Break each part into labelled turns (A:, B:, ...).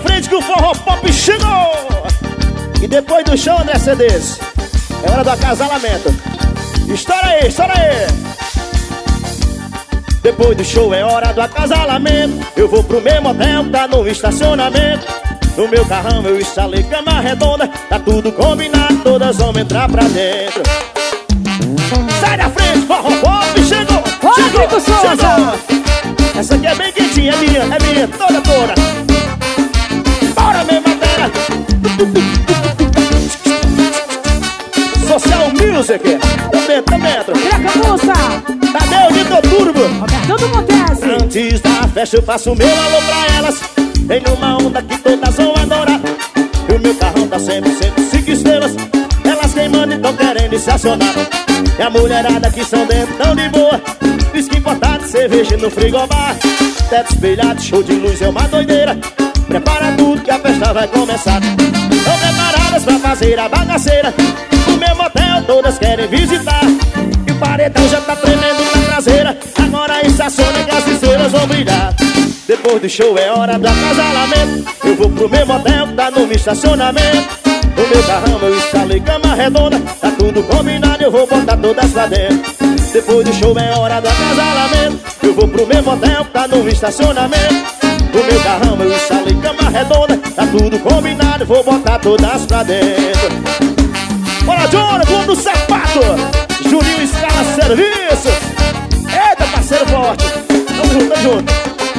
A: frente que o Forró Pop chegou. E depois do show, André CDs, é hora do acasalamento. Estoura aí, estoura aí. Depois do show é hora do acasalamento. Eu vou pro mesmo hotel que tá no estacionamento. No meu carrão eu instalei cama redonda. Tá tudo combinado, todas vão entrar pra dentro. Sai da frente, Forró Pop chegou. Chegou, chegou. Essa aqui é bem quentinha, é minha, toda. Bora, minha matéria. Social Music. Tá dentro.
B: Treca, moça.
A: Tadeu de Turbo.
B: Tudo acontece.
A: Antes da festa eu faço meu alô pra elas. Tem uma onda que todas vão adorar. E o meu carrão tá sempre 5 estrelas. Elas queimando e tão querendo estacionar. E a mulherada que são dentro tão de boa. Whisky importado, cerveja no frigobar. Teto espelhado, show de luz é uma doideira. Prepara tudo que a festa vai começar. Estão preparadas pra fazer a bagaceira. No meu motel todas querem visitar. E o paredão já tá tremendo na traseira. Agora estaciona que as estrelas vão brilhar. Depois do show é hora do acasalamento. Eu vou pro meu motel que tá no estacionamento. No meu carrão eu instalei cama redonda. Tá tudo combinado, eu vou botar todas pra dentro. Depois do show é hora do acasalamento. Eu vou pro mesmo hotel que tá no estacionamento. No meu carrão eu instalei cama redonda. Tá tudo combinado, vou botar todas pra dentro. Bora, Johnny, vamos do sapato. Juninho Escala Serviços. Eita, parceiro forte. Tamo junto.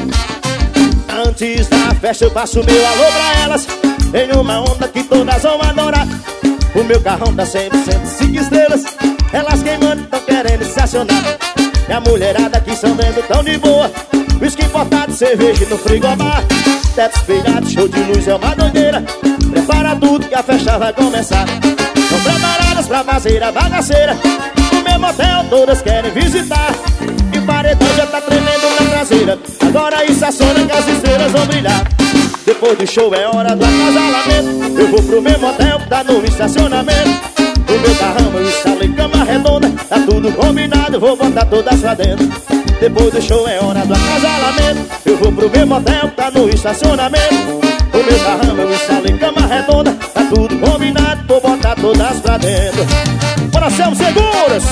A: Antes da festa eu passo meu alô pra elas. Tem uma onda que todas vão adorar. O meu carrão tá sempre 5 estrelas. Elas queimando, tão querendo estacionar. E a mulherada que são dentro tão de boa. Whisky importado, cerveja no frigobar. Teto espelhado, show de luz é uma doideira. Prepara tudo que a festa vai começar. Estão preparadas pra fazer a bagaceira. No meu motel todas querem visitar. E o paredão já tá tremendo na traseira. Agora estaciona que as estrelas vão brilhar. Depois do show é hora do acasalamento. Eu vou pro mesmo hotel que tá no estacionamento. No meu carrão eu instalei cama redonda. Tá tudo combinado, vou botar todas pra dentro. Depois do show é hora do acasalamento. Eu vou pro mesmo hotel que tá no estacionamento. No meu carrão eu instalei cama redonda. Tá tudo combinado, vou botar todas pra dentro. Bora, Selmo Seguros.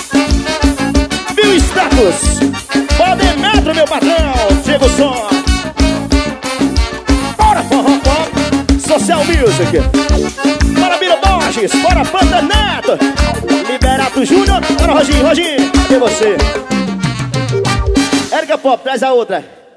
A: Viu status? Pode metro, meu patrão. Chega o som. Bora, Forró Pop. Social Music. Bora, Biro Borges. Bora, Pantanado. Liberato Júnior. Bora, Roginho. Cadê você? Érica Pop, traz a outra.